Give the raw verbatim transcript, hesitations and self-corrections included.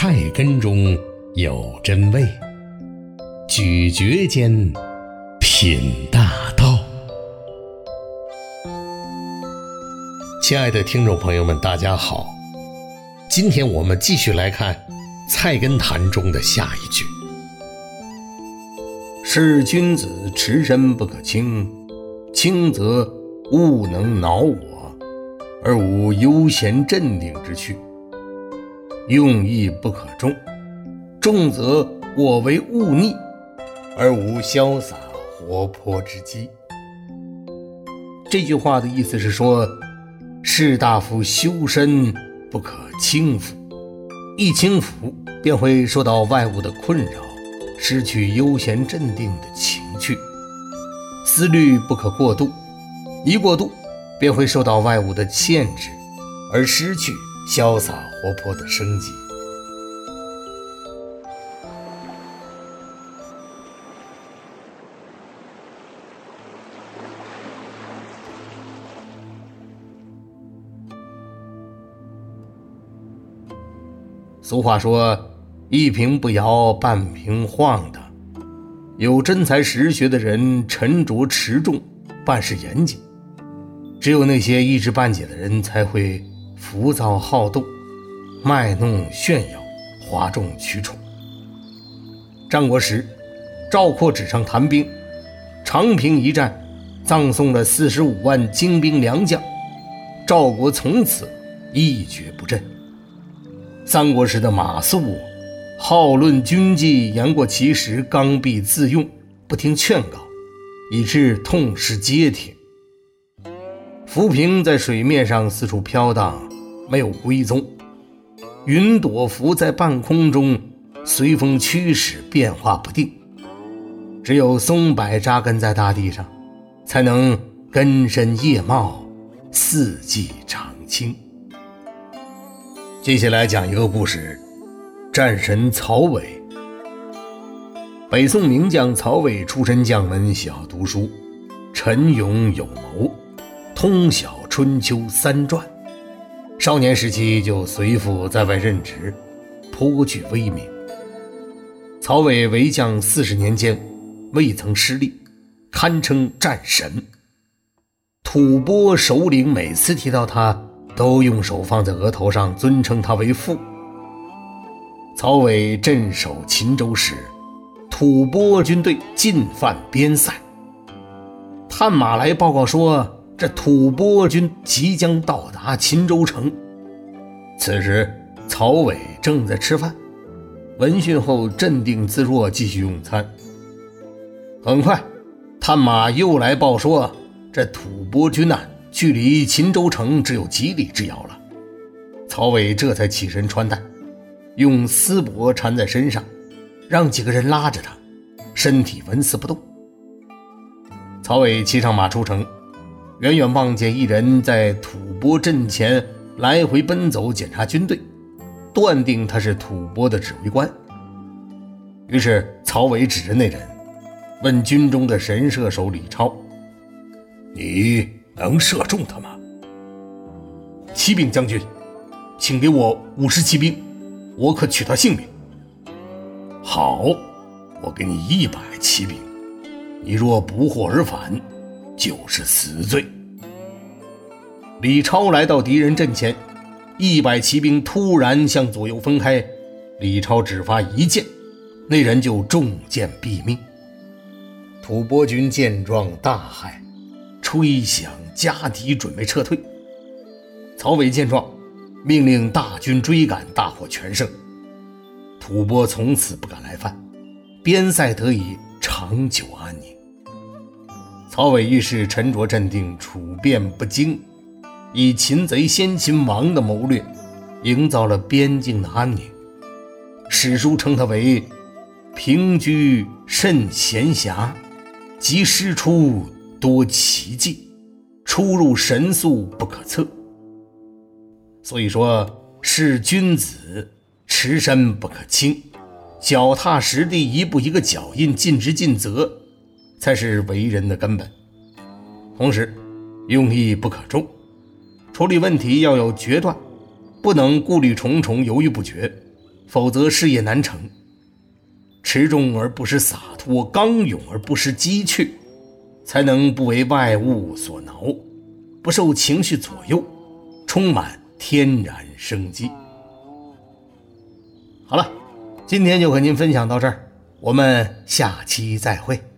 菜根中有真味，咀嚼间品大道。亲爱的听众朋友们，大家好，今天我们继续来看《菜根谭》中的下一句： 是君子，持身不可轻，轻则物能恼我，而无悠闲镇定之趣；用意不可重，重则我为物逆，而无潇洒活泼之机。这句话的意思是说，士大夫修身不可轻浮，一轻浮便会受到外物的困扰，失去悠闲镇定的情趣；思虑不可过度，一过度便会受到外物的限制，而失去潇洒活泼的生机。俗话说，一瓶不摇半瓶晃的。有真才实学的人沉着持重，办事严谨，只有那些一知半解的人才会浮躁好动，卖弄炫耀，哗众取宠。战国时，赵括纸上谈兵，长平一战葬送了四十五万精兵良将，赵国从此一蹶不振。三国时的马谡好论军纪，言过其实，刚愎自用，不听劝告，以致痛失街亭。浮萍在水面上四处飘荡，没有归踪；云朵浮在半空中，随风驱使，变化不定。只有松柏扎根在大地上，才能根深叶茂，四季常青。接下来讲一个故事，战神曹伟。北宋名将曹伟出身将门，喜好读书，沉勇有谋，通晓春秋三传。少年时期就随父在外任职，颇具威名。曹伟为将四十年间未曾失利，堪称战神。吐蕃首领每次提到他，都用手放在额头上，尊称他为父。曹伟镇守秦州时，吐蕃军队进犯边塞，探马来报告说，这吐蕃军即将到达秦州城。此时曹伟正在吃饭，闻讯后镇定自若，继续用餐。很快探马又来报说，这吐蕃军呐、啊距离秦州城只有几里之遥了。曹伟这才起身穿戴，用丝帛缠在身上，让几个人拉着他，身体纹丝不动。曹伟骑上马出城，远远望见一人在吐蕃阵前来回奔走，检查军队，断定他是吐蕃的指挥官。于是曹伟指着那人，问军中的神射手李超：你能射中他吗？启禀将军，请给我五十骑兵，我可取他性命。好，我给你一百骑兵，你若不获而返，就是死罪。李超来到敌人阵前，一百骑兵突然向左右分开，李超只发一箭，那人就中箭毙命。吐蕃军见状大骇，吹响加敌，准备撤退。曹伟见状，命令大军追赶，大获全胜。吐蕃从此不敢来犯，边塞得以长久安宁。曹伟遇事沉着镇定，处变不惊，以擒贼先擒王的谋略，营造了边境的安宁。史书称他为平居甚闲暇，及师出多奇迹，出入神速不可测。所以说，是君子，持身不可轻，脚踏实地，一步一个脚印，尽职尽责，才是为人的根本。同时用意不可重，处理问题要有决断，不能顾虑重重，犹豫不决， 否则事业难成。持重而不失洒脱，刚勇而不失机趣，才能不为外物所挠，不受情绪左右，充满天然生机。好了，今天就和您分享到这儿，我们下期再会。